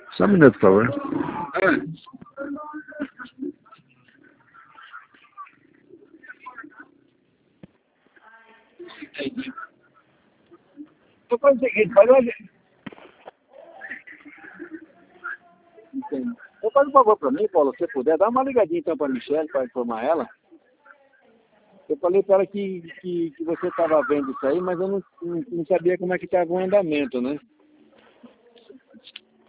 Só um minuto, por favor. Entendi. Então faz o seguinte, faz hoje. Entendi. Então faz um favor para mim, Paulo, se você puder, dá uma ligadinha então para a Michelle, para informar ela. Eu falei para ela que você estava vendo isso aí, mas eu não sabia como é que estava o andamento, né?